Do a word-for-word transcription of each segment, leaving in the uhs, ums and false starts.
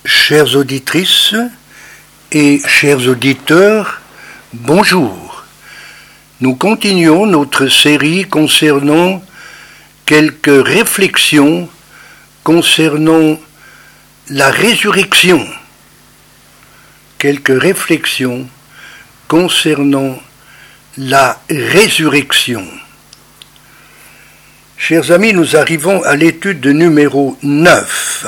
Chères auditrices et chers auditeurs, bonjour. Nous continuons notre série concernant quelques réflexions concernant la résurrection. Quelques réflexions concernant la résurrection. Chers amis, nous arrivons à l'étude numéro neuf.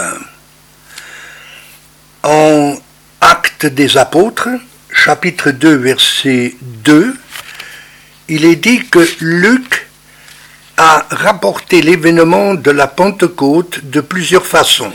En Actes des Apôtres, chapitre deux, verset deux, il est dit que Luc a rapporté l'événement de la Pentecôte de plusieurs façons.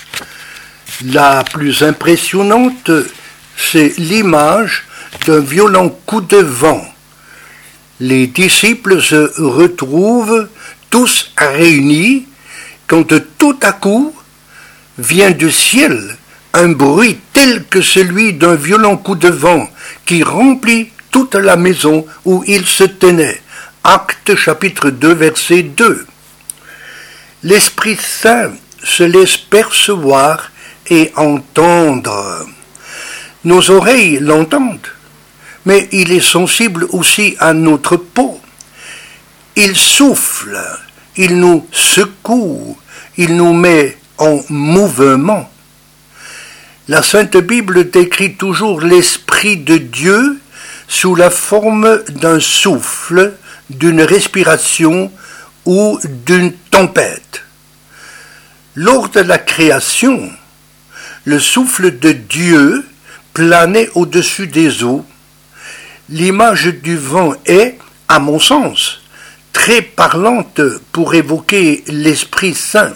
La plus impressionnante, c'est l'image d'un violent coup de vent. Les disciples se retrouvent tous réunis quand tout à coup vient du ciel un bruit tel que celui d'un violent coup de vent qui remplit toute la maison où ils se tenaient. Actes chapitre deux, verset deux. L'Esprit Saint se laisse percevoir et entendre. Nos oreilles l'entendent, mais il est sensible aussi à notre peau. Il souffle, il nous secoue, il nous met en mouvement. La Sainte Bible décrit toujours l'Esprit de Dieu sous la forme d'un souffle, d'une respiration ou d'une tempête. Lors de la création, le souffle de Dieu planait au-dessus des eaux. L'image du vent est, à mon sens, très parlante pour évoquer l'Esprit Saint.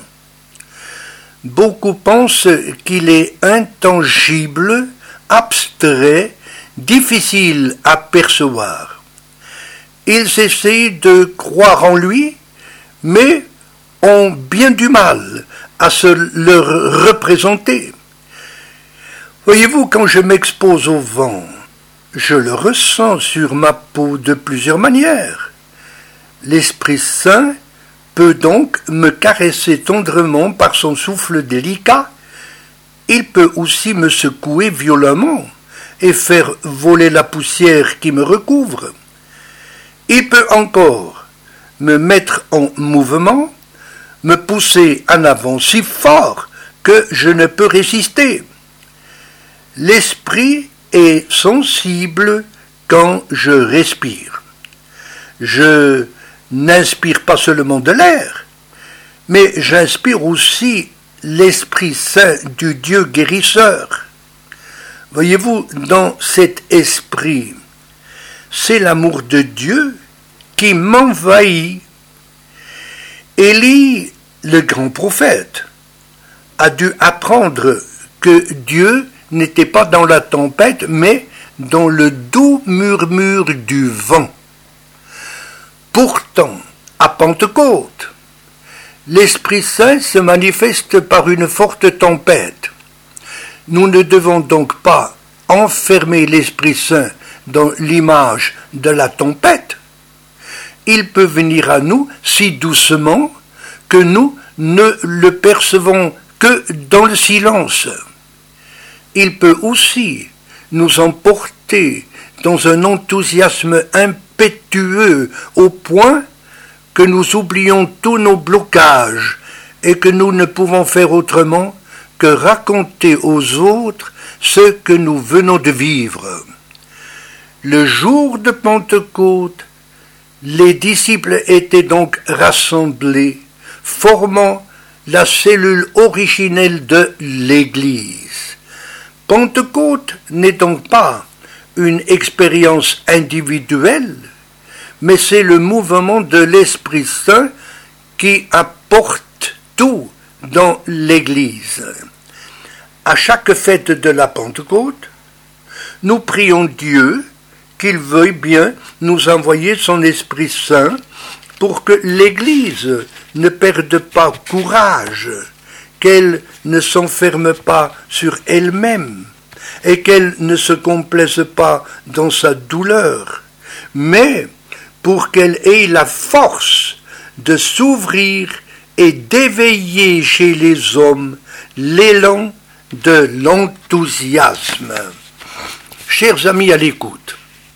Beaucoup pensent qu'il est intangible, abstrait, difficile à percevoir. Ils essayent de croire en lui, mais ont bien du mal à se le représenter. Voyez-vous, quand je m'expose au vent, je le ressens sur ma peau de plusieurs manières. L'Esprit Saint peut donc me caresser tendrement par son souffle délicat. Il peut aussi me secouer violemment et faire voler la poussière qui me recouvre. Il peut encore me mettre en mouvement, me pousser en avant si fort que je ne peux résister. L'esprit est sensible quand je respire. Je n'inspire pas seulement de l'air, mais j'inspire aussi l'Esprit Saint du Dieu guérisseur. Voyez-vous, dans cet esprit, c'est l'amour de Dieu qui m'envahit. Élie, le grand prophète, a dû apprendre que Dieu n'était pas dans la tempête, mais dans le doux murmure du vent. Pourtant, à Pentecôte, l'Esprit Saint se manifeste par une forte tempête. Nous ne devons donc pas enfermer l'Esprit Saint dans l'image de la tempête. Il peut venir à nous si doucement que nous ne le percevons que dans le silence. Il peut aussi nous emporter dans un enthousiasme impétueux au point que nous oublions tous nos blocages et que nous ne pouvons faire autrement que raconter aux autres ce que nous venons de vivre. Le jour de Pentecôte, les disciples étaient donc rassemblés, formant la cellule originelle de l'Église. Pentecôte n'est donc pas une expérience individuelle, mais c'est le mouvement de l'Esprit Saint qui apporte tout dans l'Église. À chaque fête de la Pentecôte, nous prions Dieu qu'il veuille bien nous envoyer son Esprit Saint pour que l'Église ne perde pas courage, qu'elle ne s'enferme pas sur elle-même et qu'elle ne se complaise pas dans sa douleur, mais pour qu'elle ait la force de s'ouvrir et d'éveiller chez les hommes l'élan de l'enthousiasme. Chers amis à l'écoute,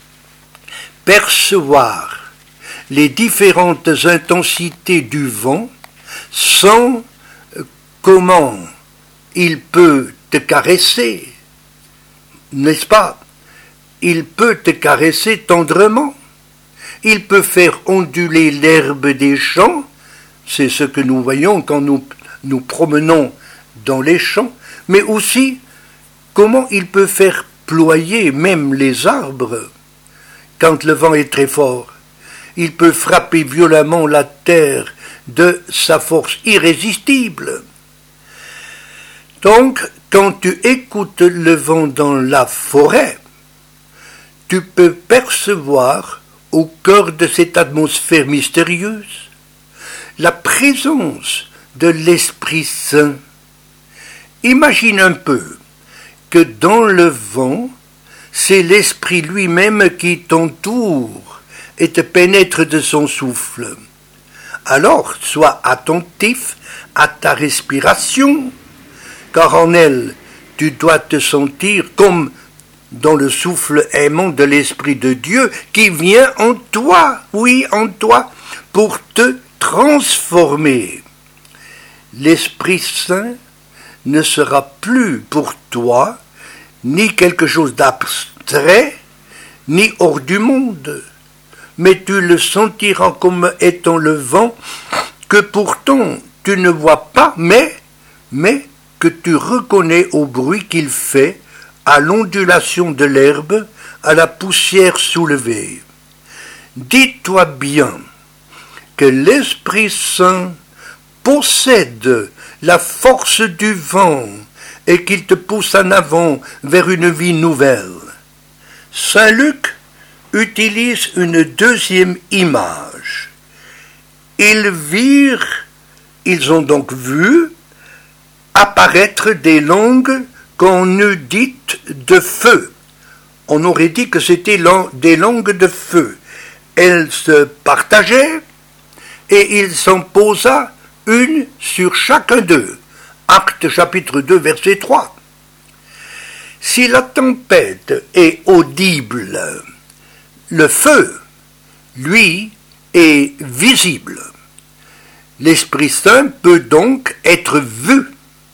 percevoir les différentes intensités du vent sans comment il peut te caresser, n'est-ce pas? Il peut te caresser tendrement. Il peut faire onduler l'herbe des champs. C'est ce que nous voyons quand nous nous promenons dans les champs. Mais aussi, comment il peut faire ployer même les arbres quand le vent est très fort. Il peut frapper violemment la terre de sa force irrésistible. Donc, quand tu écoutes le vent dans la forêt, tu peux percevoir au cœur de cette atmosphère mystérieuse la présence de l'Esprit Saint. Imagine un peu que dans le vent, c'est l'Esprit lui-même qui t'entoure et te pénètre de son souffle. Alors, sois attentif à ta respiration, car en elle, tu dois te sentir comme dans le souffle aimant de l'Esprit de Dieu qui vient en toi, oui, en toi, pour te transformer. L'Esprit Saint ne sera plus pour toi ni quelque chose d'abstrait, ni hors du monde, mais tu le sentiras comme étant le vent que pourtant tu ne vois pas, mais, mais que tu reconnais au bruit qu'il fait, à l'ondulation de l'herbe, à la poussière soulevée. Dis-toi bien que l'Esprit Saint possède la force du vent et qu'il te pousse en avant vers une vie nouvelle. Saint Luc utilise une deuxième image. Ils virent, ils ont donc vu, apparaître des langues qu'on eût dites de feu. On aurait dit que c'était des langues de feu. Elles se partageaient et il s'en posa une sur chacun d'eux. Actes chapitre deux, verset trois. Si la tempête est audible, le feu, lui, est visible. L'Esprit Saint peut donc être vu.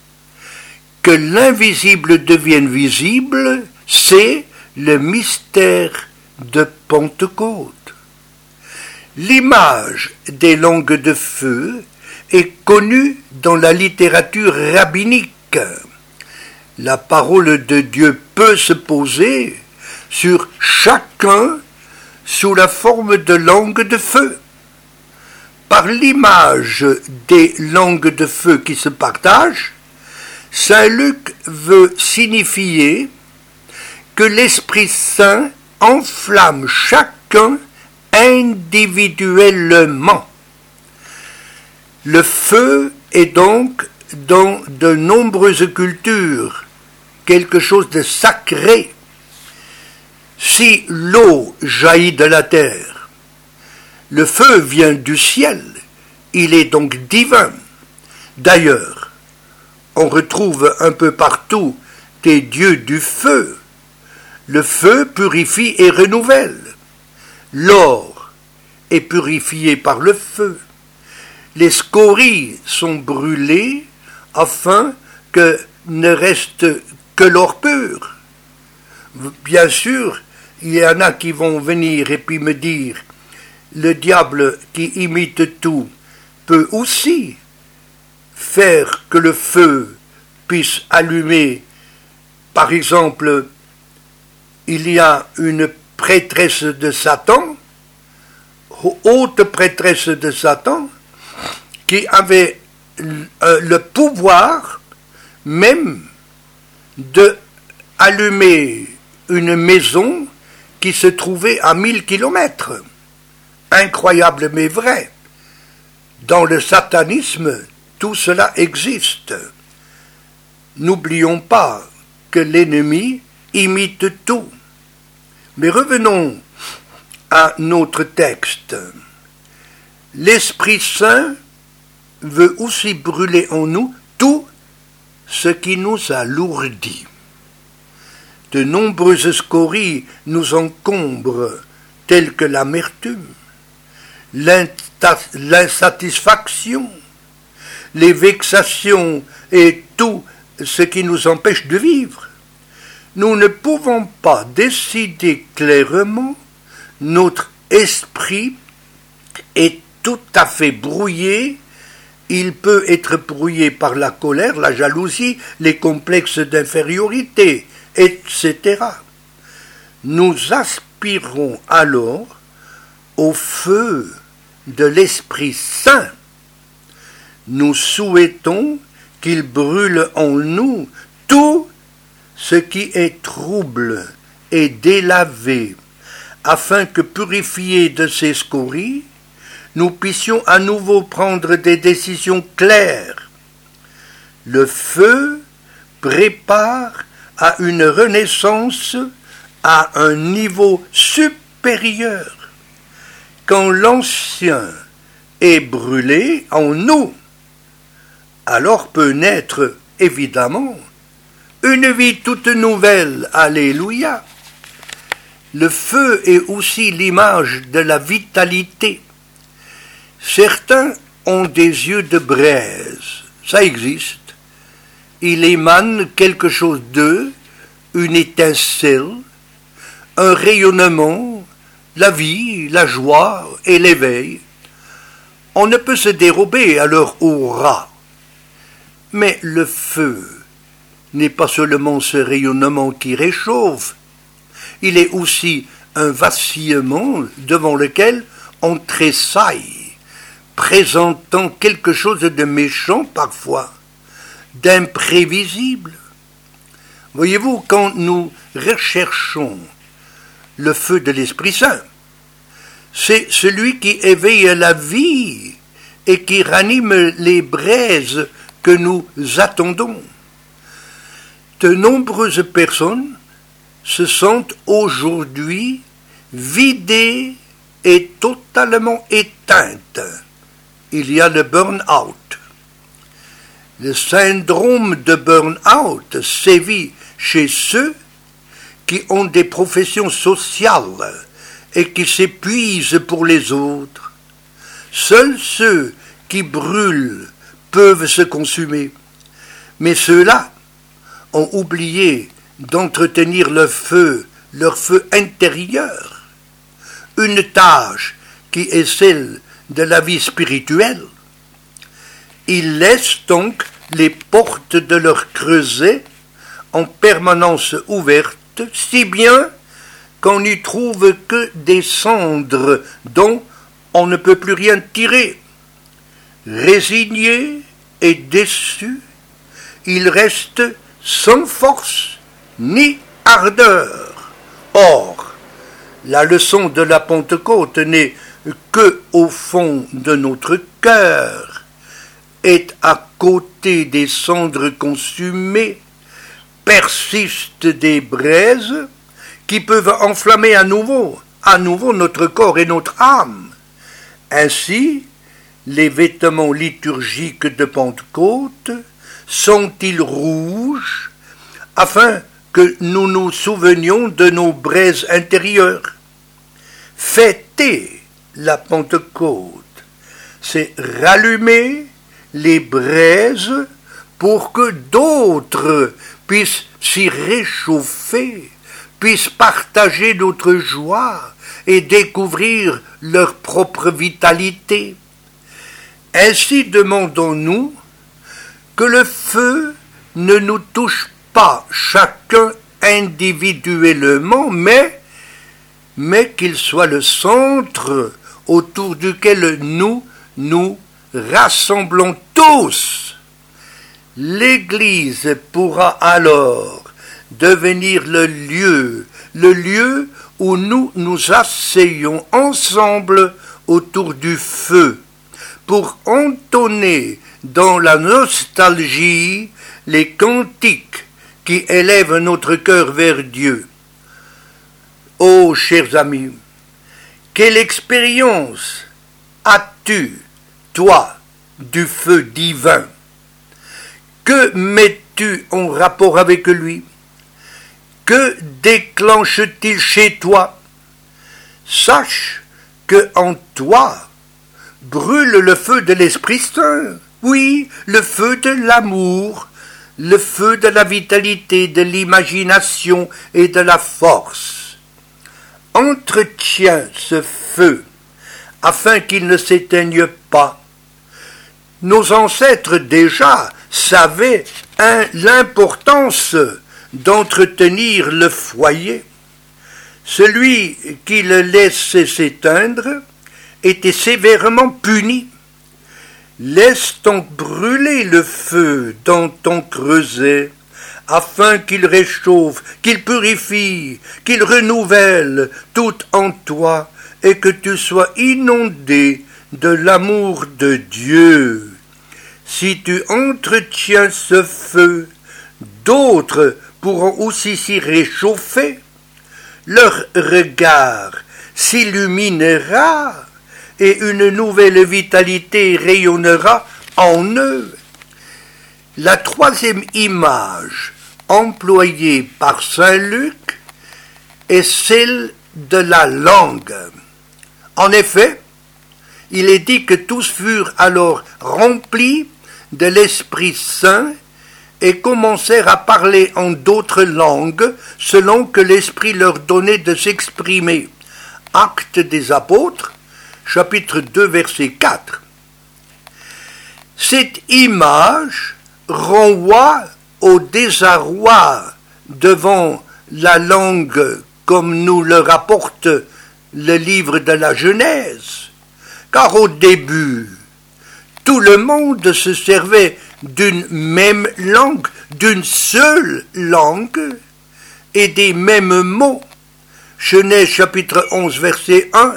Que l'invisible devienne visible, c'est le mystère de Pentecôte. L'image des langues de feu est connue dans la littérature rabbinique. La parole de Dieu peut se poser sur chacun sous la forme de langues de feu. Par l'image des langues de feu qui se partagent, Saint Luc veut signifier que l'Esprit Saint enflamme chacun individuellement. Le feu est donc, dans de nombreuses cultures, quelque chose de sacré. Si l'eau jaillit de la terre, le feu vient du ciel, il est donc divin. D'ailleurs, on retrouve un peu partout des dieux du feu. Le feu purifie et renouvelle. L'or est purifié par le feu. Les scories sont brûlées afin que ne reste que l'or pur. Bien sûr, il y en a qui vont venir et puis me dire, le diable qui imite tout peut aussi faire que le feu puisse allumer. Par exemple, il y a une prêtresse de Satan, haute prêtresse de Satan, qui avait le pouvoir même de allumer une maison qui se trouvait à mille kilomètres. Incroyable mais vrai. Dans le satanisme, tout cela existe. N'oublions pas que l'ennemi imite tout. Mais revenons à notre texte. L'Esprit Saint veut aussi brûler en nous tout ce qui nous alourdit. De nombreuses scories nous encombrent, telles que l'amertume, l'insatisfaction, les vexations et tout ce qui nous empêche de vivre. Nous ne pouvons pas décider clairement, notre esprit est tout à fait brouillé. Il peut être brouillé par la colère, la jalousie, les complexes d'infériorité, et cetera. Nous aspirons alors au feu de l'Esprit Saint. Nous souhaitons qu'il brûle en nous tout ce qui est trouble et délavé, afin que, purifiés de ces scories, nous puissions à nouveau prendre des décisions claires. Le feu prépare à une renaissance à un niveau supérieur. Quand l'ancien est brûlé en nous, alors peut naître, évidemment, une vie toute nouvelle. Alléluia. Le feu est aussi l'image de la vitalité. Certains ont des yeux de braise, ça existe. Il émane quelque chose d'eux, une étincelle, un rayonnement, la vie, la joie et l'éveil. On ne peut se dérober à leur aura. Mais le feu n'est pas seulement ce rayonnement qui réchauffe, il est aussi un vacillement devant lequel on tressaille, présentant quelque chose de méchant parfois, d'imprévisible. Voyez-vous, quand nous recherchons le feu de l'Esprit Saint, c'est celui qui éveille la vie et qui ranime les braises que nous attendons. De nombreuses personnes se sentent aujourd'hui vidées et totalement éteintes. Il y a le burn-out. Le syndrome de burn-out sévit chez ceux qui ont des professions sociales et qui s'épuisent pour les autres. Seuls ceux qui brûlent peuvent se consumer, mais ceux-là ont oublié d'entretenir leur feu, leur feu intérieur, une tâche qui est celle de la vie spirituelle. Ils laissent donc les portes de leur creuset en permanence ouvertes, si bien qu'on n'y trouve que des cendres dont on ne peut plus rien tirer. Résignés et déçus, ils restent sans force ni ardeur. Or, la leçon de la Pentecôte n'est que au fond de notre cœur, est à côté des cendres consumées, persistent des braises qui peuvent enflammer à nouveau, à nouveau notre corps et notre âme. Ainsi, les vêtements liturgiques de Pentecôte sont-ils rouges, afin que nous nous souvenions de nos braises intérieures. Fêter la Pentecôte, c'est rallumer les braises pour que d'autres puissent s'y réchauffer, puissent partager notre joie et découvrir leur propre vitalité. Ainsi demandons-nous que le feu ne nous touche pas chacun individuellement, mais, mais qu'il soit le centre autour duquel nous nous rassemblons tous. L'Église pourra alors devenir le lieu, le lieu où nous nous asseyons ensemble autour du feu pour entonner dans la nostalgie les cantiques qui élèvent notre cœur vers Dieu. Ô chers amis, quelle expérience as-tu, toi, du feu divin? Que mets-tu es-tu en rapport avec lui? Que déclenche-t-il chez toi? Sache que en toi brûle le feu de l'Esprit Saint, oui, le feu de l'amour, le feu de la vitalité, de l'imagination et de la force. Entretiens ce feu afin qu'il ne s'éteigne pas. Nos ancêtres déjà savaient hein, l'importance d'entretenir le foyer. Celui qui le laissait s'éteindre était sévèrement puni. Laisse donc brûler le feu dans ton creuset, afin qu'il réchauffe, qu'il purifie, qu'il renouvelle tout en toi, et que tu sois inondé de l'amour de Dieu. Si tu entretiens ce feu, d'autres pourront aussi s'y réchauffer. Leur regard s'illuminera et une nouvelle vitalité rayonnera en eux. La troisième image employée par saint Luc est celle de la langue. En effet, il est dit que tous furent alors remplis de l'Esprit Saint et commencèrent à parler en d'autres langues selon que l'Esprit leur donnait de s'exprimer. Actes des Apôtres, chapitre deux, verset quatre. Cette image renvoie au désarroi devant la langue comme nous le rapporte le livre de la Genèse, car au début, tout le monde se servait d'une même langue, d'une seule langue, et des mêmes mots. Genèse chapitre onze, verset un.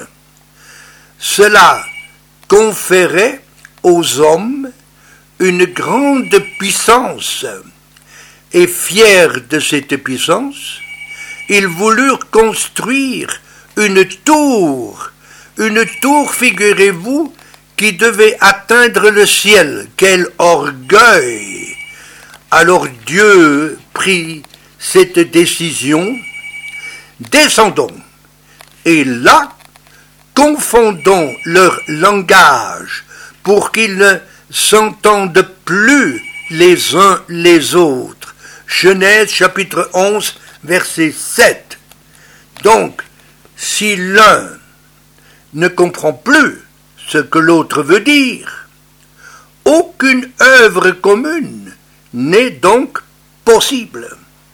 Cela conférait aux hommes une grande puissance, et fiers de cette puissance, ils voulurent construire une tour, une tour, figurez-vous, qui devait atteindre le ciel. Quel orgueil! Alors Dieu prit cette décision. Descendons, et là, confondons leur langage pour qu'ils ne s'entendent plus les uns les autres. Genèse chapitre onze, verset sept. Donc, si l'un ne comprend plus ce que l'autre veut dire, aucune œuvre commune n'est donc possible.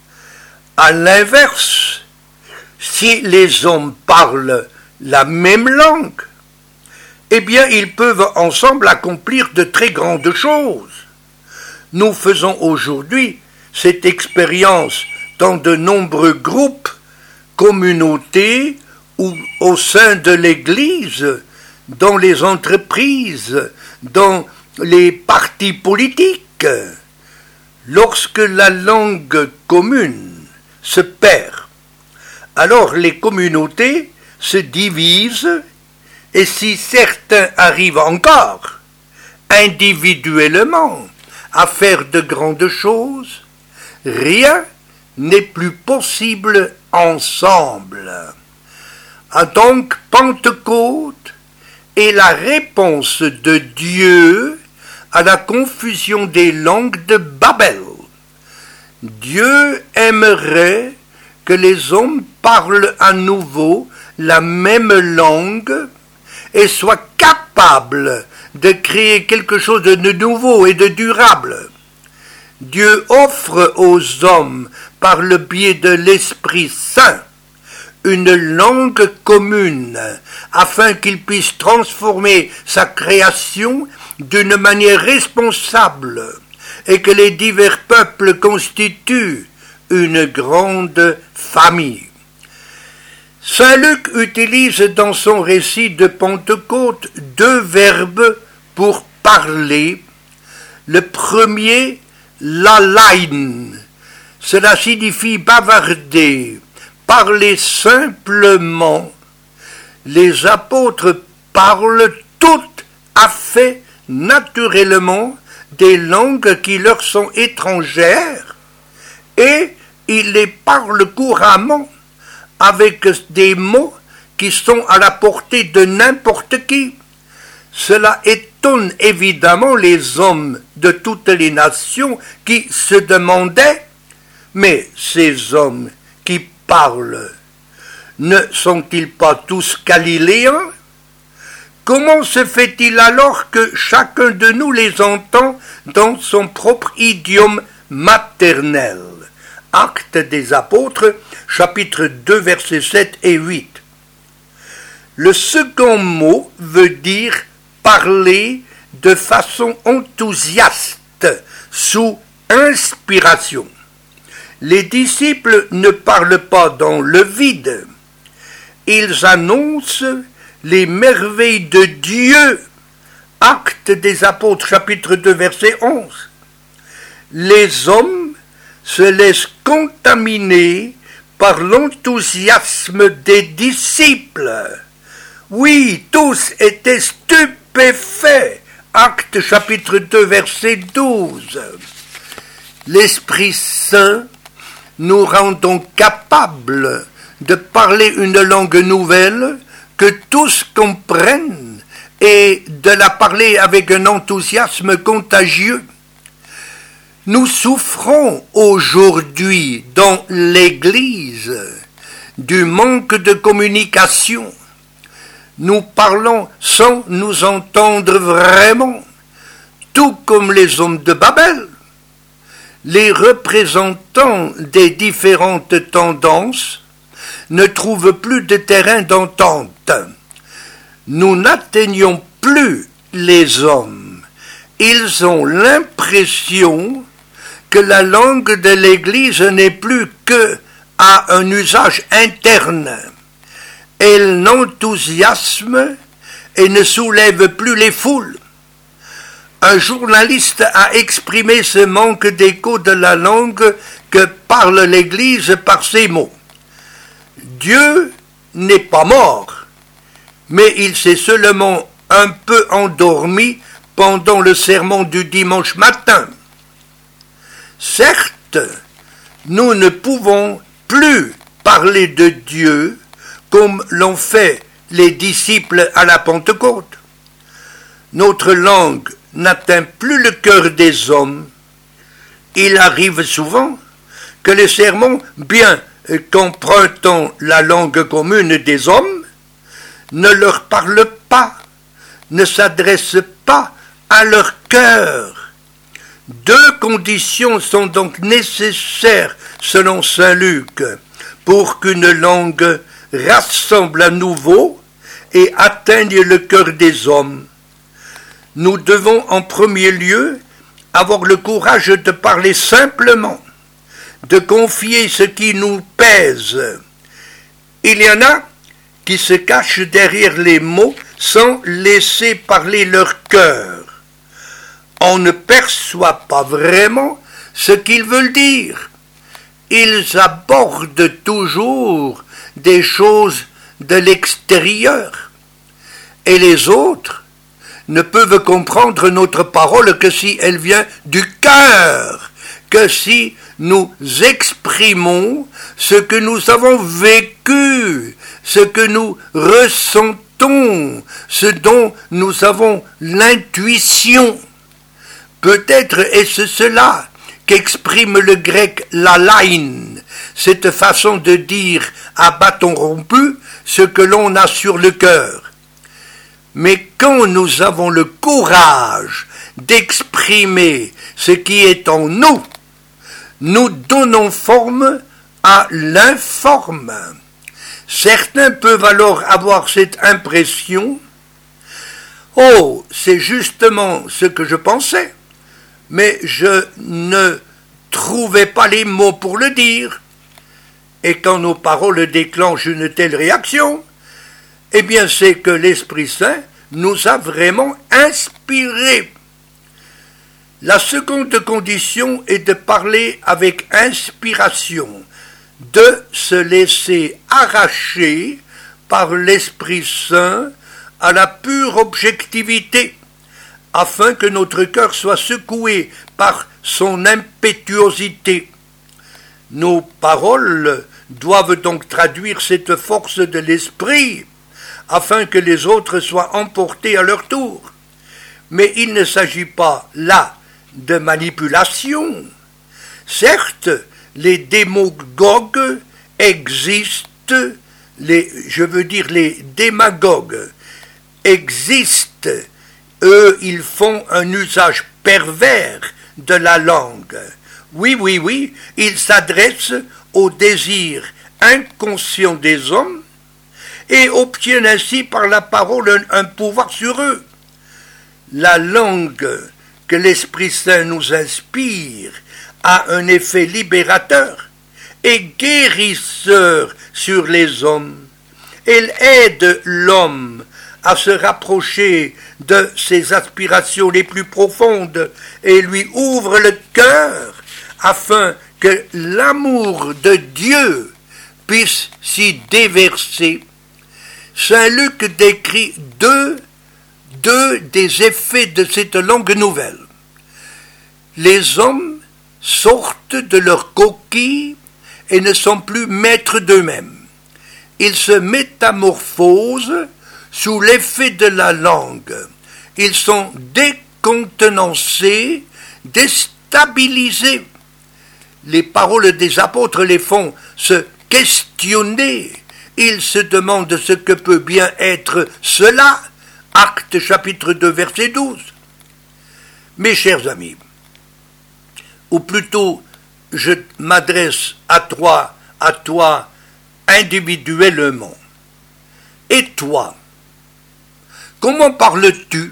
À l'inverse, si les hommes parlent la même langue, eh bien ils peuvent ensemble accomplir de très grandes choses. Nous faisons aujourd'hui cette expérience dans de nombreux groupes, communautés ou au sein de l'Église, dans les entreprises, dans les partis politiques. Lorsque la langue commune se perd, alors les communautés se divisent, et si certains arrivent encore, individuellement, à faire de grandes choses, rien n'est plus possible ensemble. Ah, donc, Pentecôte est la réponse de Dieu à la confusion des langues de Babel. Dieu aimerait que les hommes parlent à nouveau la même langue et soient capables de créer quelque chose de nouveau et de durable. Dieu offre aux hommes, par le biais de l'Esprit Saint, une langue commune, afin qu'ils puissent transformer sa création d'une manière responsable, et que les divers peuples constituent une grande famille. Saint Luc utilise dans son récit de Pentecôte deux verbes pour parler. Le premier, lalain, cela signifie bavarder, parler simplement. Les apôtres parlent tout à fait naturellement des langues qui leur sont étrangères et ils les parlent couramment avec des mots qui sont à la portée de n'importe qui. Cela étonne évidemment les hommes de toutes les nations qui se demandaient « Mais ces hommes qui parlent, ne sont-ils pas tous galiléens ? Comment se fait-il alors que chacun de nous les entend dans son propre idiome maternel ?» Actes des Apôtres, chapitre deux, versets sept et huit. Le second mot veut dire parler de façon enthousiaste, sous inspiration. Les disciples ne parlent pas dans le vide. Ils annoncent les merveilles de Dieu. Actes des Apôtres, chapitre deux, verset onze. Les hommes se laissent contaminer par l'enthousiasme des disciples. Oui, tous étaient stupéfaits. Actes chapitre deux, verset douze. L'Esprit Saint nous rend donc capables de parler une langue nouvelle que tous comprennent et de la parler avec un enthousiasme contagieux. Nous souffrons aujourd'hui dans l'Église du manque de communication. Nous parlons sans nous entendre vraiment, tout comme les hommes de Babel. Les représentants des différentes tendances ne trouvent plus de terrain d'entente. Nous n'atteignons plus les hommes. Ils ont l'impression que la langue de l'Église n'est plus que à un usage interne. Elle n'enthousiasme et ne soulève plus les foules. Un journaliste a exprimé ce manque d'écho de la langue que parle l'Église par ces mots. Dieu n'est pas mort, mais il s'est seulement un peu endormi pendant le sermon du dimanche matin. Certes, nous ne pouvons plus parler de Dieu comme l'ont fait les disciples à la Pentecôte. Notre langue n'atteint plus le cœur des hommes. Il arrive souvent que les sermons, bien qu'empruntant la langue commune des hommes, ne leur parlent pas, ne s'adressent pas à leur cœur. Deux conditions sont donc nécessaires, selon saint Luc, pour qu'une langue rassemble à nouveau et atteigne le cœur des hommes. Nous devons en premier lieu avoir le courage de parler simplement, de confier ce qui nous pèse. Il y en a qui se cachent derrière les mots sans laisser parler leur cœur. On ne perçoit pas vraiment ce qu'ils veulent dire. Ils abordent toujours des choses de l'extérieur. Et les autres ne peuvent comprendre notre parole que si elle vient du cœur, que si nous exprimons ce que nous avons vécu, ce que nous ressentons, ce dont nous avons l'intuition. Peut-être est-ce cela qu'exprime le grec lalain, cette façon de dire à bâton rompu ce que l'on a sur le cœur. Mais quand nous avons le courage d'exprimer ce qui est en nous, nous donnons forme à l'informe. Certains peuvent alors avoir cette impression « Oh, c'est justement ce que je pensais, mais je ne trouvais pas les mots pour le dire. » Et quand nos paroles déclenchent une telle réaction, eh bien c'est que l'Esprit Saint nous a vraiment inspirés. La seconde condition est de parler avec inspiration, de se laisser arracher par l'Esprit Saint à la pure objectivité, afin que notre cœur soit secoué par son impétuosité. Nos paroles doivent donc traduire cette force de l'esprit, afin que les autres soient emportés à leur tour. Mais il ne s'agit pas là de manipulation. Certes, les démagogues existent, les, je veux dire les démagogues existent. Eux, ils font un usage pervers de la langue. Oui, oui, oui, ils s'adressent aux désirs inconscients des hommes et obtiennent ainsi par la parole un, un pouvoir sur eux. La langue que l'Esprit Saint nous inspire a un effet libérateur et guérisseur sur les hommes. Elle aide l'homme à se rapprocher de ses aspirations les plus profondes et lui ouvre le cœur afin que l'amour de Dieu puisse s'y déverser. Saint Luc décrit deux, deux des effets de cette langue nouvelle. Les hommes sortent de leur coquille et ne sont plus maîtres d'eux-mêmes. Ils se métamorphosent sous l'effet de la langue. Ils sont décontenancés, déstabilisés. Les paroles des apôtres les font se questionner. Ils se demandent ce que peut bien être cela. Actes chapitre deux, verset douze. Mes chers amis, ou plutôt je m'adresse à toi, à toi individuellement. Et toi, comment parles-tu?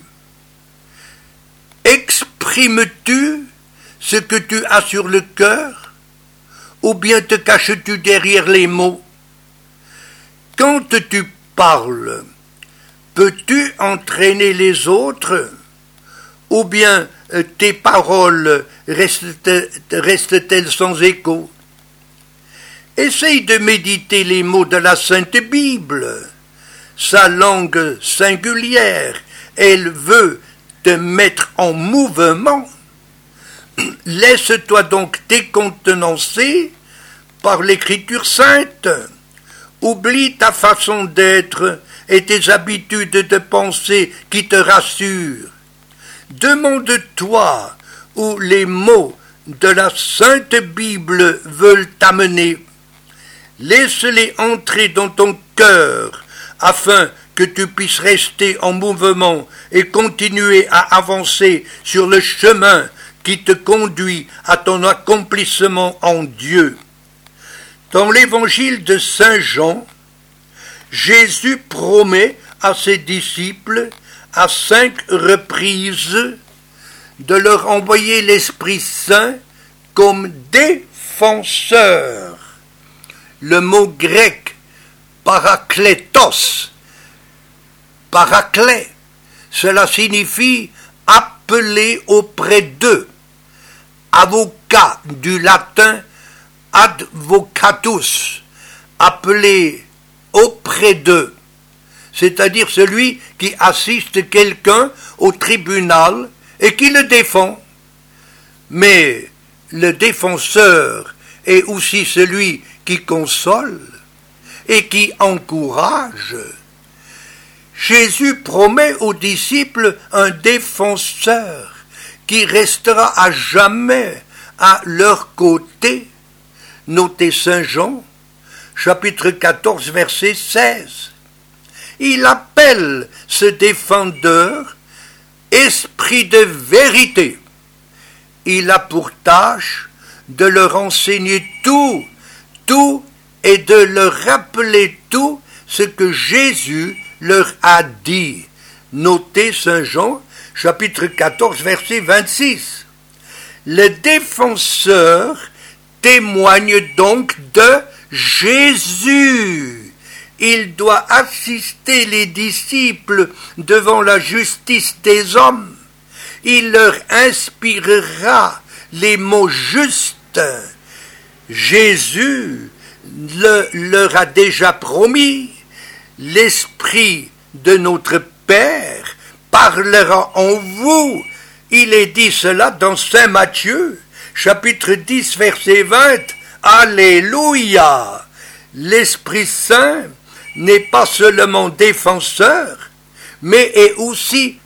Exprimes-tu ce que tu as sur le cœur? Ou bien te caches-tu derrière les mots? Quand tu parles, peux-tu entraîner les autres? Ou bien tes paroles restent-elles sans écho? Essaye de méditer les mots de la Sainte Bible. Sa langue singulière, elle veut te mettre en mouvement. Laisse-toi donc décontenancer par l'Écriture sainte. Oublie ta façon d'être et tes habitudes de pensée qui te rassurent. Demande-toi où les mots de la Sainte Bible veulent t'amener. Laisse-les entrer dans ton cœur afin que tu puisses rester en mouvement et continuer à avancer sur le chemin qui te conduit à ton accomplissement en Dieu. Dans l'évangile de Saint Jean, Jésus promet à ses disciples à cinq reprises de leur envoyer l'Esprit Saint comme défenseur. Le mot grec parakletos, paraclet, cela signifie appeler auprès d'eux. Avocat du latin advocatus, appelé auprès d'eux, c'est-à-dire celui qui assiste quelqu'un au tribunal et qui le défend. Mais le défenseur est aussi celui qui console et qui encourage. Jésus promet aux disciples un défenseur qui restera à jamais à leur côté. Notez Saint Jean, chapitre quatorze, verset seize. Il appelle ce défendeur esprit de vérité. Il a pour tâche de leur enseigner tout, tout et de leur rappeler tout ce que Jésus leur a dit. Notez Saint Jean, chapitre quatorze, verset vingt-six. Le défenseur témoigne donc de Jésus. Il doit assister les disciples devant la justice des hommes. Il leur inspirera les mots justes. Jésus le, leur a déjà promis l'Esprit de notre Père parlera en vous. Il est dit cela dans Saint Matthieu, chapitre dix, verset vingt. Alléluia! L'Esprit Saint n'est pas seulement défenseur, mais est aussi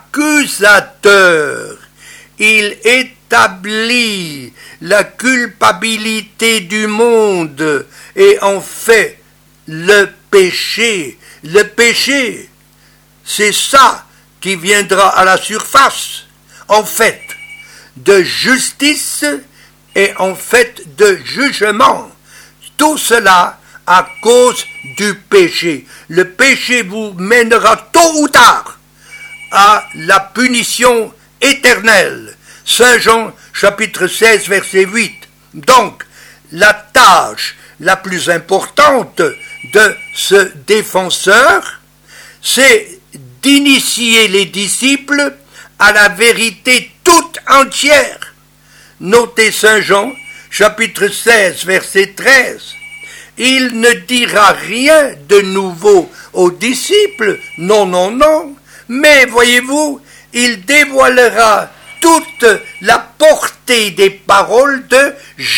accusateur. Il établit la culpabilité du monde et en fait le péché. Le péché, c'est ça qui viendra à la surface, en fait, de justice et en fait de jugement. Tout cela à cause du péché. Le péché vous mènera tôt ou tard à la punition éternelle. Saint Jean chapitre seize verset huit. Donc, la tâche la plus importante de ce défenseur, c'est d'initier les disciples à la vérité toute entière. Notez Saint Jean chapitre seize verset treize. Il ne dira rien de nouveau aux disciples, non, non, non, mais voyez-vous, il dévoilera toute la portée des paroles de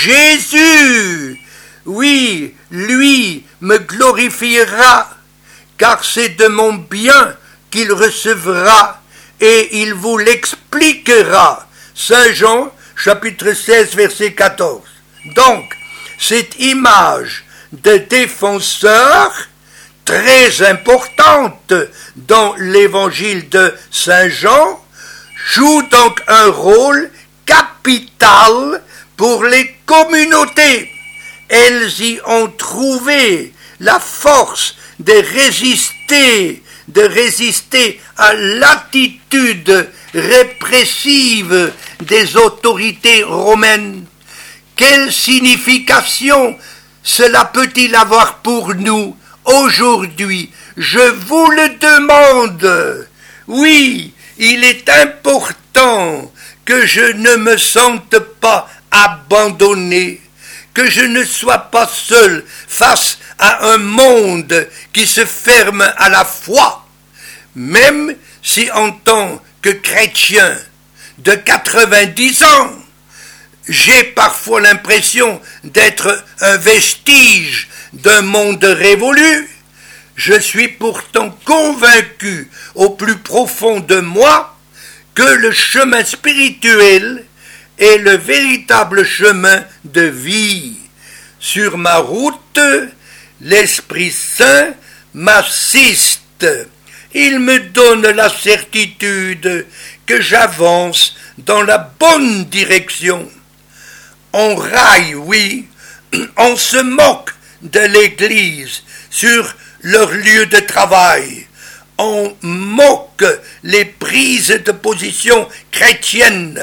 Jésus. Oui, lui me glorifiera, car c'est de mon bien qu'il recevra, et il vous l'expliquera. Saint Jean, chapitre seize, verset quatorze. Donc, cette image de défenseur, très importante dans l'évangile de Saint Jean, joue donc un rôle capital pour les communautés. Elles y ont trouvé la force de résister, de résister à l'attitude répressive des autorités romaines. Quelle signification cela peut-il avoir pour nous aujourd'hui? Je vous le demande. Oui, il est important que je ne me sente pas abandonné, que je ne sois pas seul face à un monde qui se ferme à la foi, même si en tant que chrétien de quatre-vingt-dix ans, j'ai parfois l'impression d'être un vestige d'un monde révolu. Je suis pourtant convaincu au plus profond de moi que le chemin spirituel est le véritable chemin de vie. Sur ma route, l'Esprit Saint m'assiste. Il me donne la certitude que j'avance dans la bonne direction. On raille, oui, on se moque de l'Église sur leur lieu de travail. On moque les prises de position chrétiennes.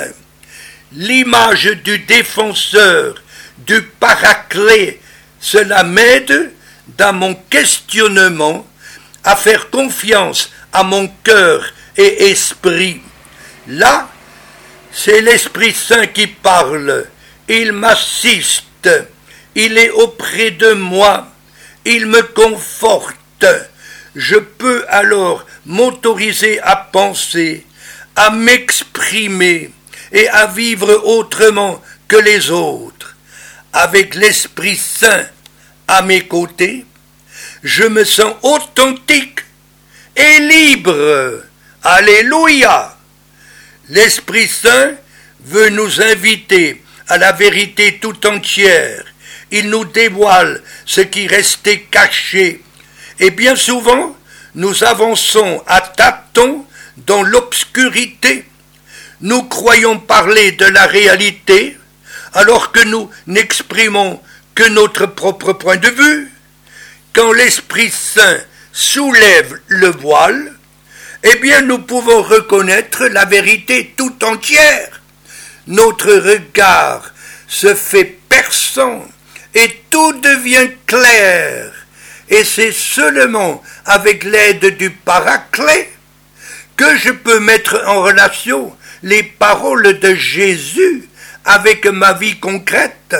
L'image du défenseur, du paraclet, cela m'aide dans mon questionnement à faire confiance à mon cœur et esprit. Là, c'est l'Esprit Saint qui parle. Il m'assiste, il est auprès de moi, il me conforte. Je peux alors m'autoriser à penser, à m'exprimer et à vivre autrement que les autres. Avec l'Esprit Saint à mes côtés, je me sens authentique et libre. Alléluia! L'Esprit Saint veut nous inviter à la vérité tout entière. Il nous dévoile ce qui restait caché. Et bien souvent, nous avançons à tâtons dans l'obscurité. Nous croyons parler de la réalité, alors que nous n'exprimons que notre propre point de vue. Quand l'Esprit Saint soulève le voile, eh bien nous pouvons reconnaître la vérité tout entière. Notre regard se fait perçant et tout devient clair. Et c'est seulement avec l'aide du paraclet que je peux mettre en relation les paroles de Jésus avec ma vie concrète.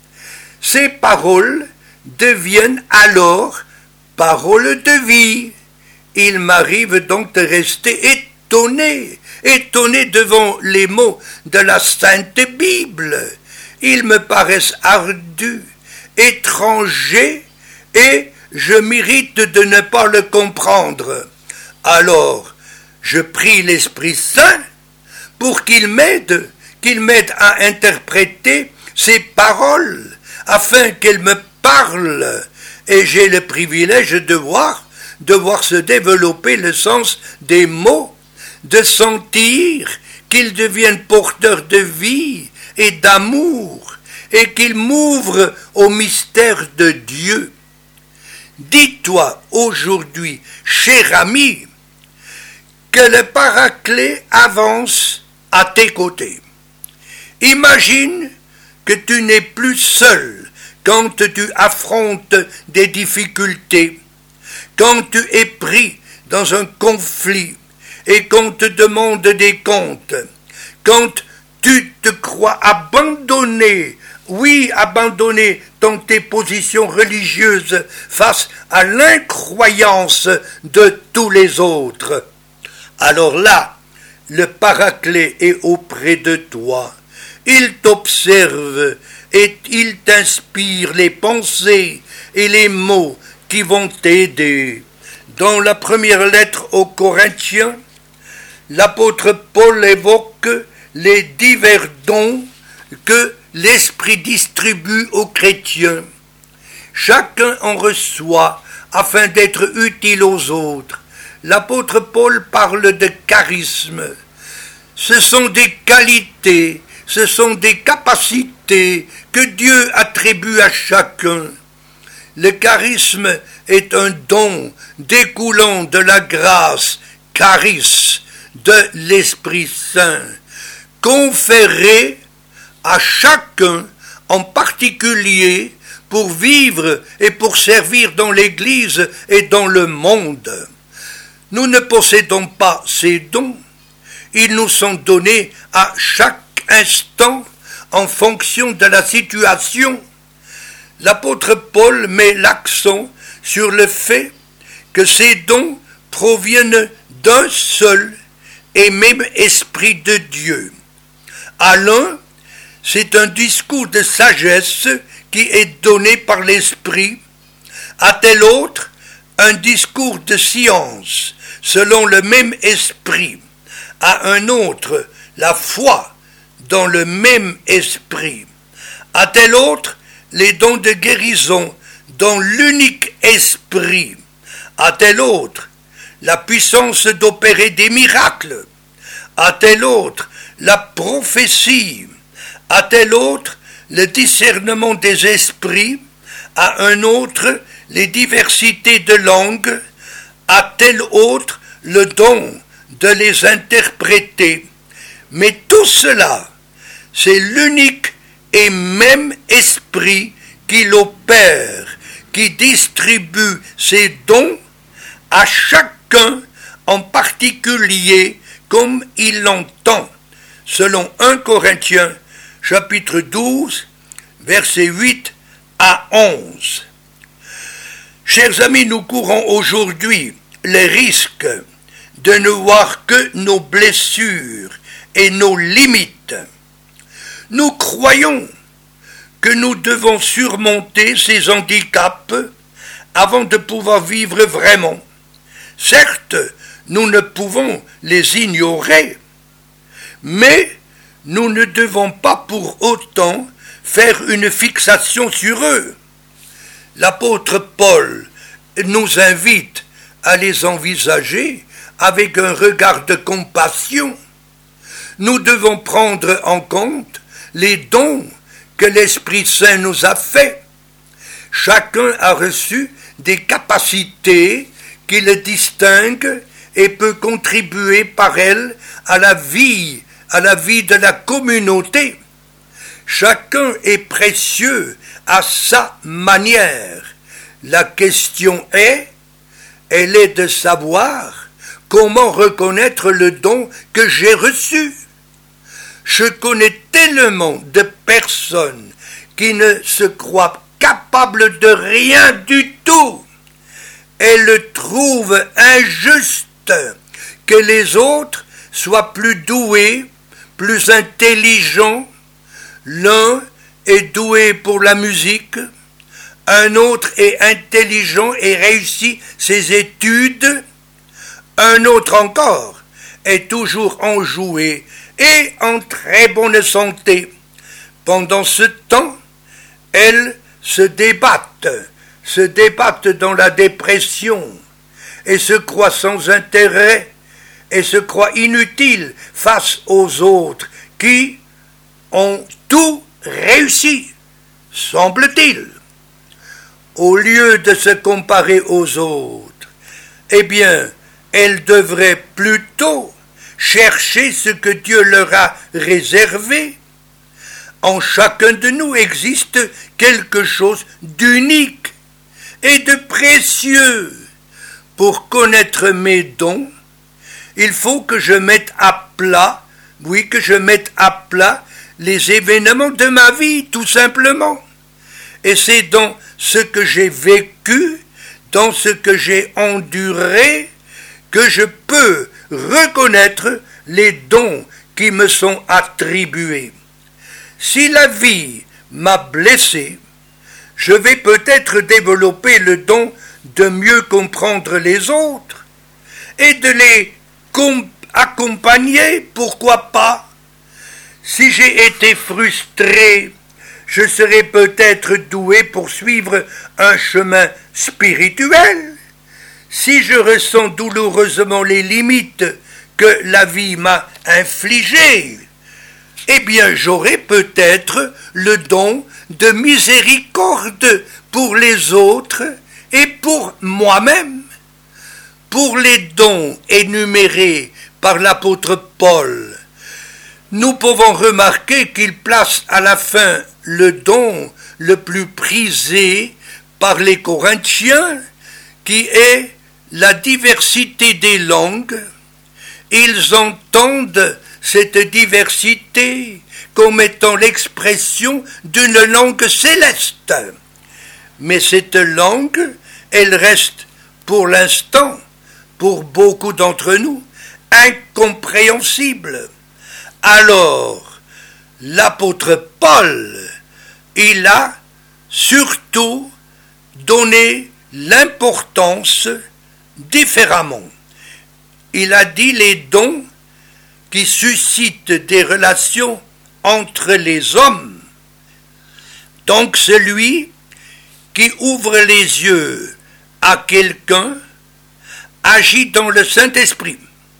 Ces paroles deviennent alors paroles de vie. Il m'arrive donc de rester étonné, étonné devant les mots de la Sainte Bible. Ils me paraissent ardus, étrangers, et je m'irrite de ne pas le comprendre. Alors, je prie l'Esprit Saint pour qu'il m'aide, qu'il m'aide à interpréter ces paroles, afin qu'elles me parlent, et j'ai le privilège de voir, de voir se développer le sens des mots, de sentir qu'ils deviennent porteurs de vie et d'amour, et qu'ils m'ouvrent au mystère de Dieu. Dis-toi aujourd'hui, cher ami, que le Paraclet avance à tes côtés. Imagine que tu n'es plus seul quand tu affrontes des difficultés, quand tu es pris dans un conflit et qu'on te demande des comptes, quand tu te crois abandonné, oui, abandonné dans tes positions religieuses face à l'incroyance de tous les autres. Alors là, le Paraclet est auprès de toi. Il t'observe et il t'inspire les pensées et les mots qui vont t'aider. Dans la première lettre aux Corinthiens, l'apôtre Paul évoque les divers dons que l'Esprit distribue aux chrétiens. Chacun en reçoit afin d'être utile aux autres. L'apôtre Paul parle de charisme. Ce sont des qualités, ce sont des capacités que Dieu attribue à chacun. Le charisme est un don découlant de la grâce, charis, de l'Esprit Saint, conféré à chacun en particulier pour vivre et pour servir dans l'Église et dans le monde. Nous ne possédons pas ces dons. Ils nous sont donnés à chaque instant en fonction de la situation. L'apôtre Paul met l'accent sur le fait que ces dons proviennent d'un seul et même Esprit de Dieu. À l'un, c'est un discours de sagesse qui est donné par l'Esprit, à tel autre, un discours de science, selon le même Esprit, à un autre, la foi, dans le même Esprit, à tel autre, les dons de guérison, dans l'unique Esprit, à tel autre, la puissance d'opérer des miracles, à tel autre, la prophétie, à tel autre, le discernement des esprits, à un autre, les diversités de langues, à tel autre, le don de les interpréter. Mais tout cela, c'est l'unique et même Esprit qui l'opère, qui distribue ses dons à chacun en particulier comme il l'entend, selon un Corinthiens, chapitre douze, versets huit à onze. Chers amis, nous courons aujourd'hui les risques de ne voir que nos blessures et nos limites. Nous croyons que nous devons surmonter ces handicaps avant de pouvoir vivre vraiment. Certes, nous ne pouvons les ignorer, mais nous ne devons pas pour autant faire une fixation sur eux. L'apôtre Paul nous invite à les envisager avec un regard de compassion. Nous devons prendre en compte les dons que l'Esprit Saint nous a faits. Chacun a reçu des capacités qui le distinguent et peut contribuer par elles à la vie, à la vie de la communauté. Chacun est précieux à sa manière. La question est, elle est de savoir comment reconnaître le don que j'ai reçu. Je connais tellement de personnes qui ne se croient capables de rien du tout. Elles trouvent injuste que les autres soient plus doués, plus intelligents. L'un est doué pour la musique, un autre est intelligent et réussit ses études, un autre encore est toujours enjoué et en très bonne santé. Pendant ce temps, elles se débattent, se débattent dans la dépression et se croient sans intérêt et se croient inutiles face aux autres qui ont tout réussi, semble-t-il. Au lieu de se comparer aux autres, eh bien, elles devraient plutôt chercher ce que Dieu leur a réservé. En chacun de nous existe quelque chose d'unique et de précieux. Pour connaître mes dons, il faut que je mette à plat, oui, que je mette à plat les événements de ma vie, tout simplement. Et c'est dans ce que j'ai vécu, dans ce que j'ai enduré, que je peux reconnaître les dons qui me sont attribués. Si la vie m'a blessé, je vais peut-être développer le don de mieux comprendre les autres et de les accompagner, pourquoi pas. Si j'ai été frustré, je serai peut-être doué pour suivre un chemin spirituel. Si je ressens douloureusement les limites que la vie m'a infligées, eh bien j'aurai peut-être le don de miséricorde pour les autres et pour moi-même. Pour les dons énumérés par l'apôtre Paul, nous pouvons remarquer qu'il place à la fin le don le plus prisé par les Corinthiens, qui est la diversité des langues. Ils entendent cette diversité comme étant l'expression d'une langue céleste. Mais cette langue, elle reste pour l'instant, pour beaucoup d'entre nous, incompréhensible. Alors, l'apôtre Paul, il a surtout donné l'importance différemment. Il a dit les dons qui suscitent des relations entre les hommes. Donc celui qui ouvre les yeux à quelqu'un agit dans le Saint-Esprit.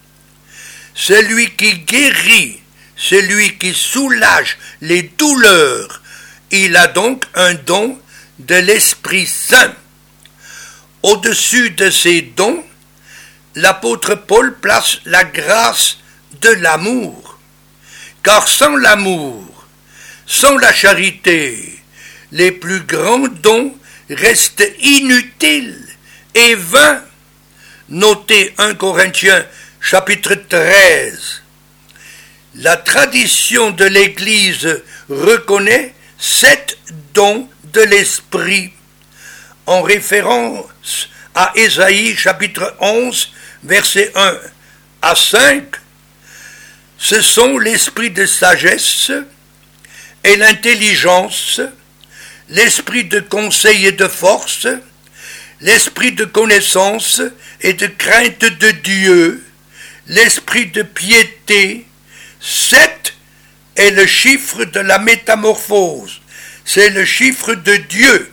Celui qui guérit, celui qui soulage les douleurs, il a donc un don de l'Esprit Saint. Au-dessus de ces dons, l'apôtre Paul place la grâce de l'amour. Car sans l'amour, sans la charité, les plus grands dons restent inutiles et vains. Notez un Corinthiens chapitre treize. La tradition de l'Église reconnaît sept dons de l'Esprit, en référence à Ésaïe chapitre onze, versets un à cinq. Ce sont l'esprit de sagesse et l'intelligence, l'esprit de conseil et de force, l'esprit de connaissance et de crainte de Dieu, l'esprit de piété. Sept est le chiffre de la métamorphose, c'est le chiffre de Dieu.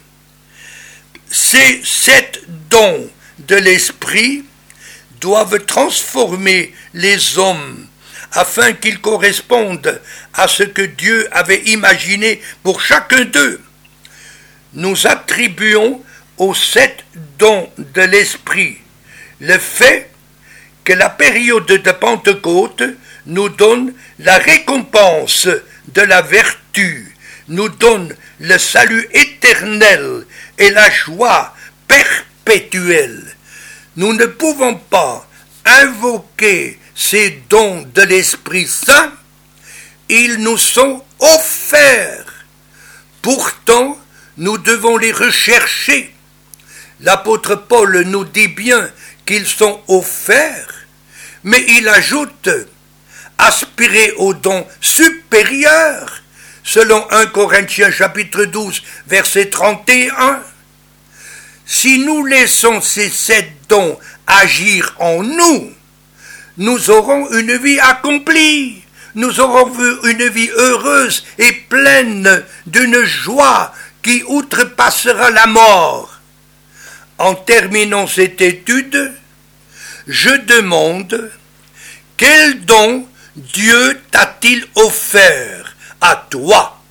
Ces sept dons de l'esprit doivent transformer les hommes afin qu'ils correspondent à ce que Dieu avait imaginé pour chacun d'eux. Nous attribuons aux sept dons de l'esprit le fait que la période de Pentecôte nous donne la récompense de la vertu, nous donne le salut éternel et la joie perpétuelle. Nous ne pouvons pas invoquer ces dons de l'Esprit Saint, ils nous sont offerts. Pourtant, nous devons les rechercher. L'apôtre Paul nous dit bien qu'ils sont offerts, mais il ajoute aspirer au don supérieur, selon un Corinthiens chapitre douze, verset trente et un. Si nous laissons ces sept dons agir en nous, nous aurons une vie accomplie, nous aurons une vie heureuse et pleine d'une joie qui outrepassera la mort. En terminant cette étude, je demande, quel don Dieu t'a-t-il offert à toi?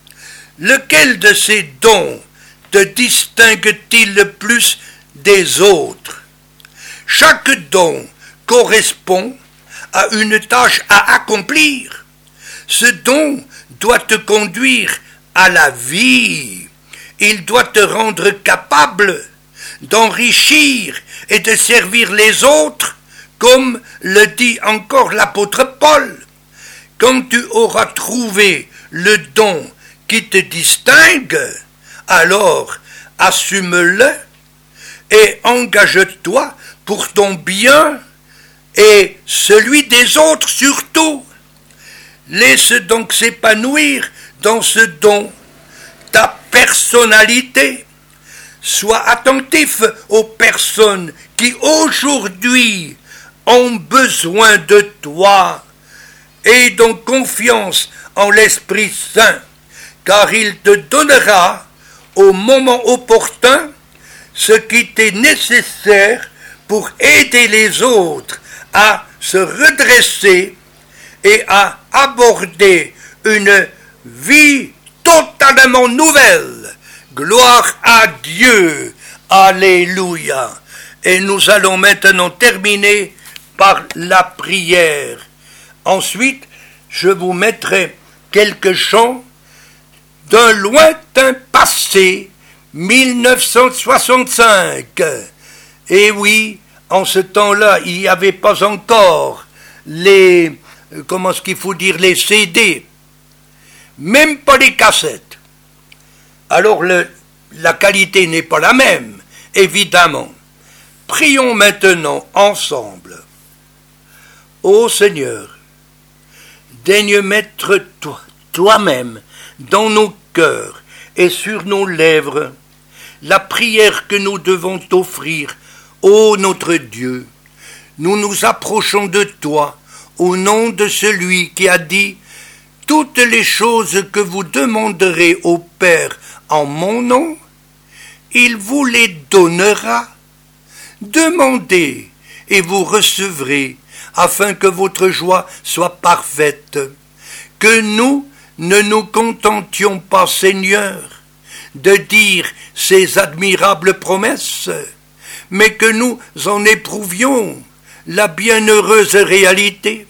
Lequel de ces dons te distingue-t-il le plus des autres? Chaque don correspond à une tâche à accomplir. Ce don doit te conduire à la vie. Il doit te rendre capable d'enrichir et de servir les autres, comme le dit encore l'apôtre Paul. Quand tu auras trouvé le don qui te distingue, alors assume-le et engage-toi pour ton bien et celui des autres surtout. Laisse donc s'épanouir dans ce don ta personnalité. Sois attentif aux personnes qui aujourd'hui ont besoin de toi. Aie donc confiance en l'Esprit Saint, car il te donnera au moment opportun ce qui t'est nécessaire pour aider les autres à se redresser et à aborder une vie totalement nouvelle. Gloire à Dieu. Alléluia. Et nous allons maintenant terminer par la prière. Ensuite, je vous mettrai quelques chants d'un lointain passé, mille neuf cent soixante-cinq. Et oui, en ce temps-là, il n'y avait pas encore les, comment est-ce qu'il faut dire, les C D, même pas les cassettes. Alors le, la qualité n'est pas la même, évidemment. Prions maintenant ensemble. Ô Seigneur, daigne mettre toi, toi-même dans nos cœurs et sur nos lèvres la prière que nous devons t'offrir, ô notre Dieu. Nous nous approchons de toi au nom de celui qui a dit « Toutes les choses que vous demanderez au Père en mon nom, il vous les donnera. Demandez et vous recevrez, afin que votre joie soit parfaite. Que nous ne nous contentions pas, Seigneur, de dire ces admirables promesses, mais que nous en éprouvions la bienheureuse réalité.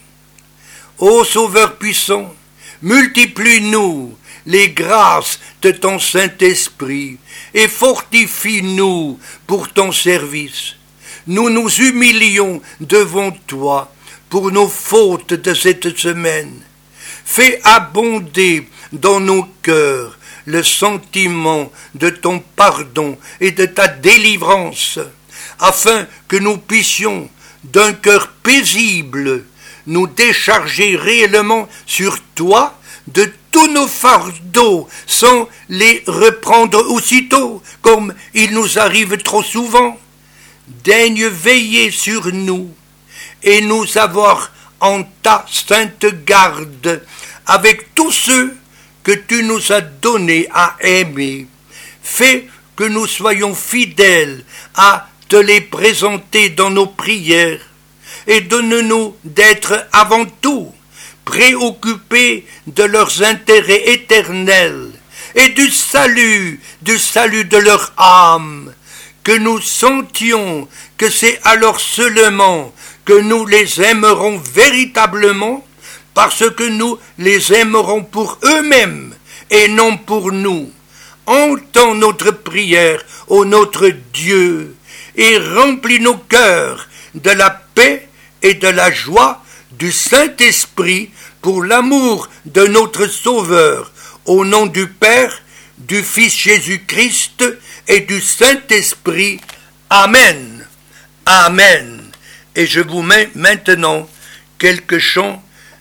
Ô Sauveur puissant, multiplie-nous les grâces de ton Saint-Esprit et fortifie-nous pour ton service. Nous nous humilions devant toi pour nos fautes de cette semaine. Fais abonder dans nos cœurs le sentiment de ton pardon et de ta délivrance, afin que nous puissions, d'un cœur paisible, nous décharger réellement sur toi de tous nos fardeaux sans les reprendre aussitôt, comme il nous arrive trop souvent. Daigne veiller sur nous et nous avoir en ta sainte garde avec tous ceux que tu nous as donnés à aimer. Fais que nous soyons fidèles à te les présenter dans nos prières et donne-nous d'être avant tout préoccupés de leurs intérêts éternels et du salut, du salut de leur âme, que nous sentions que c'est alors seulement que nous les aimerons véritablement, parce que nous les aimerons pour eux-mêmes et non pour nous. Entends notre prière, ô notre Dieu, et remplis nos cœurs de la paix et de la joie du Saint-Esprit pour l'amour de notre Sauveur, au nom du Père, du Fils Jésus-Christ et du Saint-Esprit. Amen. Amen. Et je vous mets maintenant quelques chants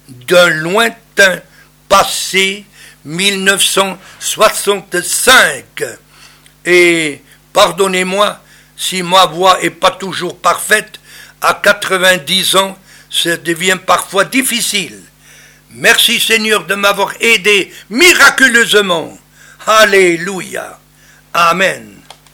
d'un lointain passé mille neuf cent soixante-cinq. Et pardonnez-moi si ma voix n'est pas toujours parfaite, à quatre-vingt-dix ans, ça devient parfois difficile. Merci Seigneur de m'avoir aidé miraculeusement. Alléluia. Amen.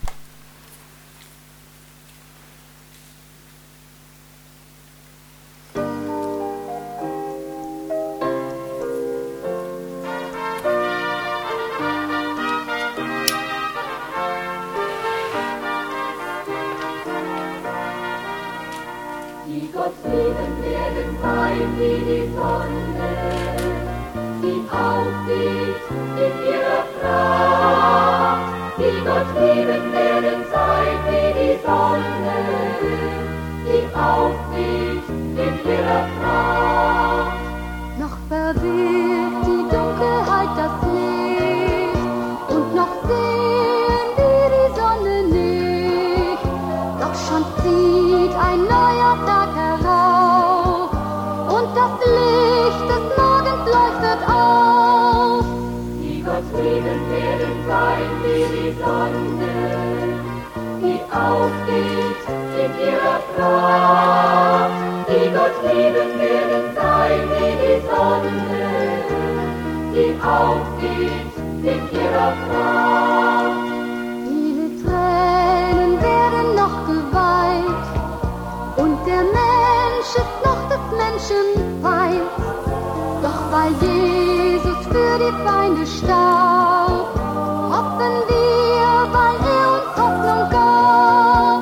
Die Gott lieben werden sein wie die Sonne, die aufgeht in ihrer Pracht. Die Gott lieben werden sein wie die Sonne, die aufgeht in ihrer Pracht. Noch verwirrt die Dunkelheit das Licht und noch sehen wir die Sonne nicht. Doch schon zieht ein neuer Tag herauf und das Licht des Morgens leuchtet auf. Die Gott lieben werden sein wie die Sonne, die aufgeht in ihrer Pracht. Die Gott lieben werden sein wie die Sonne, die aufgeht in ihrer Pracht. Viele Tränen werden noch geweint und der Mensch ist noch des Menschen Feind. Doch weil Jesus für die Feinde starb, hoffen wir, weil er uns Hoffnung gab.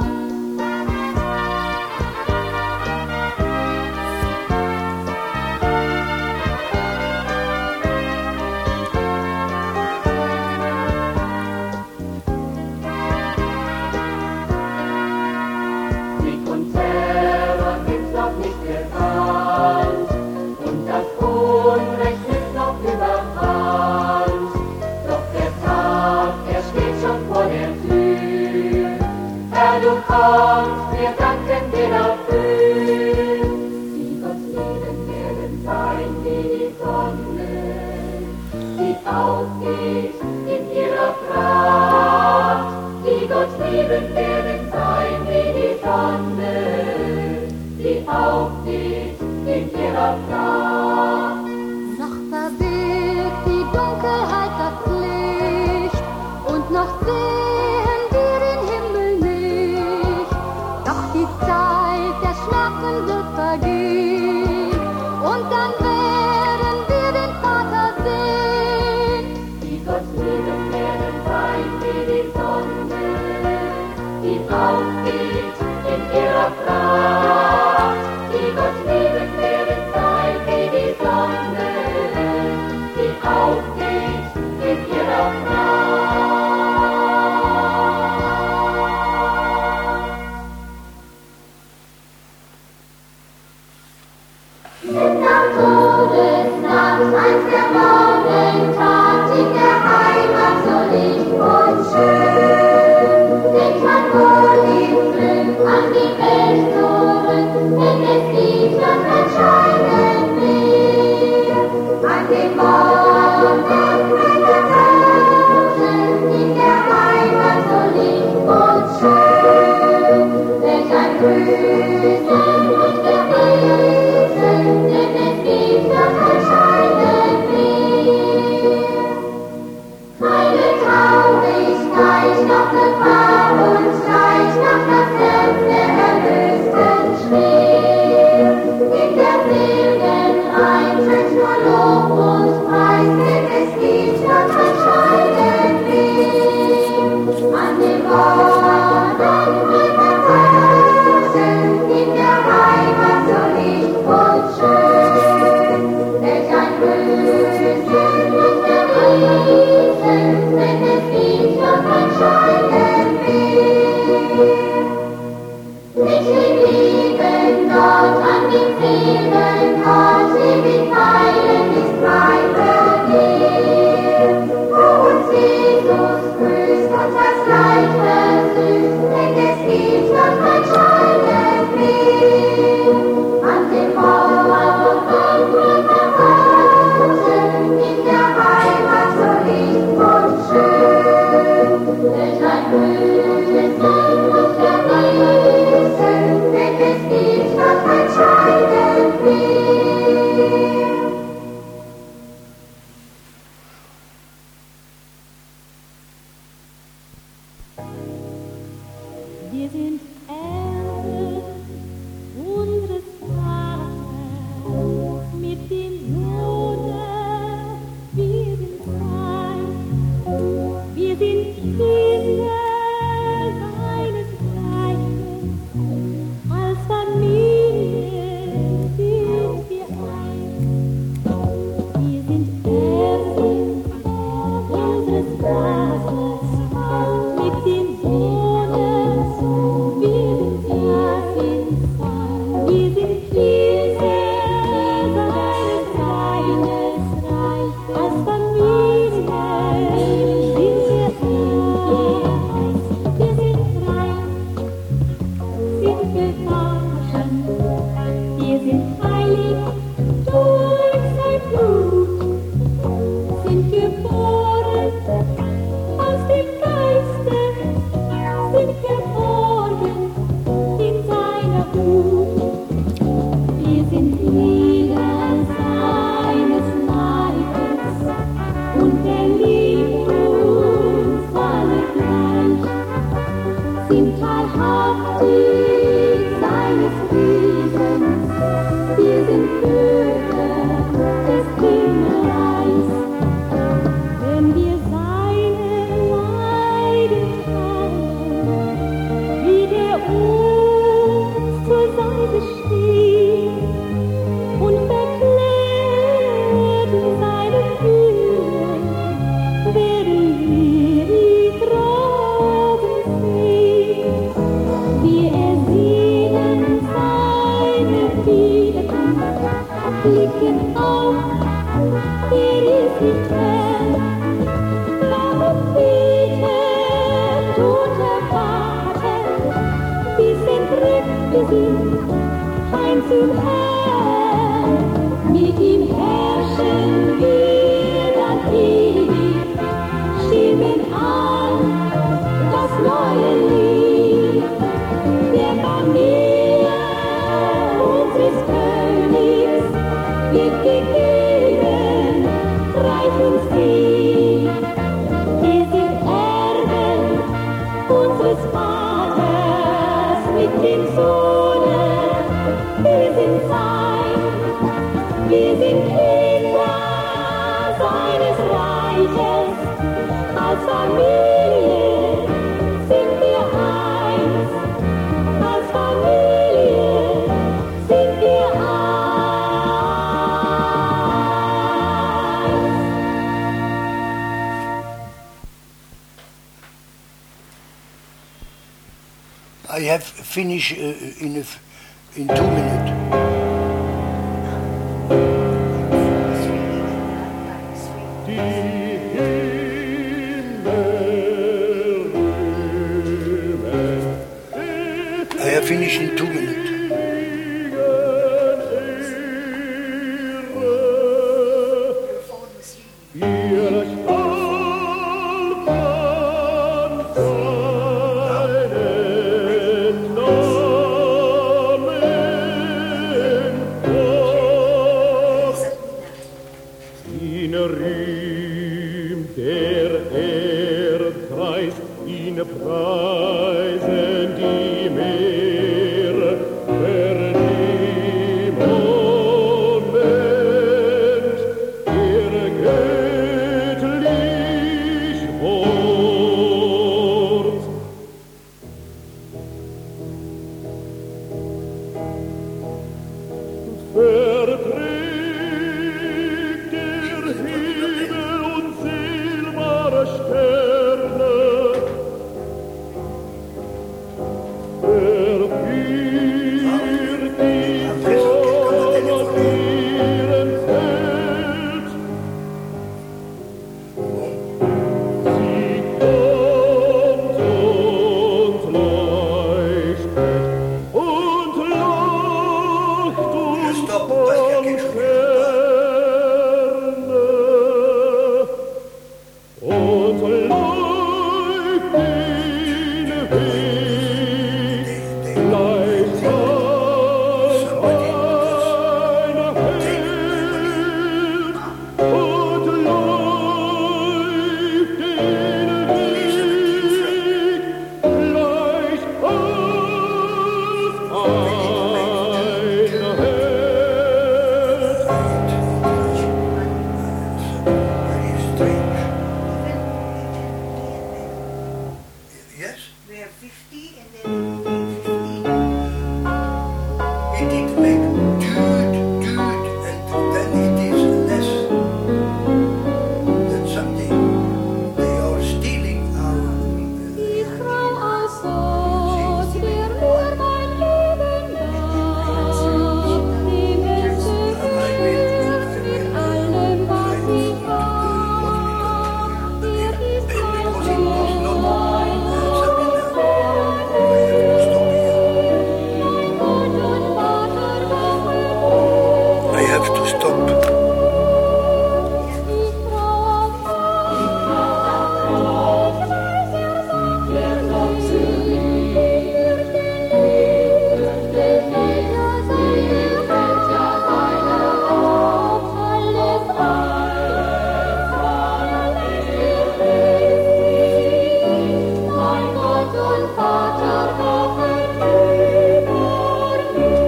Krieg und Terror ist noch nicht gebannt und das Unrecht ist noch überrannt. Doch der Tag, er steht schon vor der Tür. Herr, du kommst, wir danken dir dafür. Die Gott lieben werden sein wie die Sonne, die aufgeht in ihrer Pracht. Die Gott lieben werden sein wie die Sonne, die aufgeht in ihrer Pracht. Noch verbirgt die Dunkelheit das Licht und noch sehen wir den Himmel nicht. Doch die Zeit der Schmerzen wird vergehen und dann werden wir den Vater sehen. Die Gott lieben werden sein wie die Sonne, die aufgeht in ihrer Pracht. Die Gott lieben werden sein wie die Sonne, die aufgeht in ihrer Pracht. In der Todesnacht, als der Morgentag, in der Heimat so licht und schön. Denkt man wohl im Glück an die Welt zurück, denn es gibt das entscheidend Licht. An den Morgen, wenn der Menschen in der Heimat so licht und schön. Welch ein Grüßen und Gewesen, denn es gibt das entscheidend Licht. Keine Traurigkeit, noch Gefahr und Leid, noch das Herz der Erlösten schlägt. In der Segen rein tönt nur Lob und Preis, denn es gibt das entscheidend Licht. An den Worten wird der Menschen in der Heimat so licht und schön. Welch ein Grüßen und Gewesen, denn es gibt das entscheidend Licht. Nicht im lieben Gott an dem Seelenort, ewig weilen ist mein Begehr. Wo uns Jesus grüßt und das Leid vergeht, Wir sind Erben unseres Vaters mit dem Sohne, wir sind frei, wir sind Kinder seines Reiches, als Familie sind wir eins. Wir sind Erben unseres Vaters mit dem Sohne. Wir sind Kinder seines Reiches, als Familie sind wir eins. Wir sind frei, sind gewaschen, wir sind heilig durch sein Blut, sind geboren aus dem Geiste, sind geborgen in seiner Hut. Wir sind Glieder seines Leibes und er liebt uns alle gleich, sind teilhaftig seines Wesens, wir sind Bürger des Himmelreichs. Wenn wir seine Leiden tragen, wie der uns zur Seite steht und verklärt in seinen Höhen, werden wir die Graben sehen. Wir ersehnen seine Wiederkunft, blicken auf, er ist nicht fern. Darum betet unser Vater, bis entrückt wir sind, heim zum Herrn. Mit ihm herrschen wir dann ewig, stimmen an das neue Lied. Der Familie unseres Königs wird gegeben, reich und Sieg. Wir sind Erben unseres Vaters mit dem Sohne, wir sind sein, wir sind Kinder seines Reiches, als Familie sind wir eins, als Familie sind wir eins. I have finished uh, in, a, in two minutes. I have finished in two minutes. Sterne, fifty and then fifteen. It did make dude, dude, and then it is less than something. They are stealing our. Die Frau aus Gott, der nur mein Leben gab, dem es gehört mit allem, was ich war. Er ist mein Sohn, mein Gott und Vater, I have to stop. die Frau auf Gott, er sagt, er sagt zu mir, der fällt ja seine Hand auf, alles, alles, alles wird mein Gott und Vater wachen über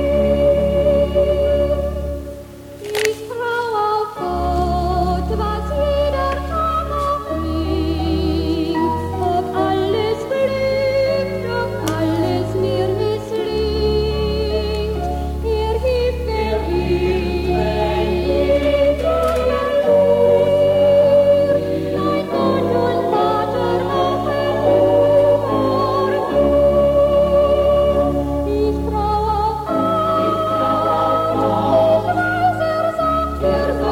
mir. Ich trau auf Gott, was jeder Tag auch bringt, ob alles glückt, ob alles mir misslingt. Er hilft mir wenn ich teuer los wird. Mein Gott und Vater wachen über mir. Ich trau auf Gott, ich weiß, er sagt, er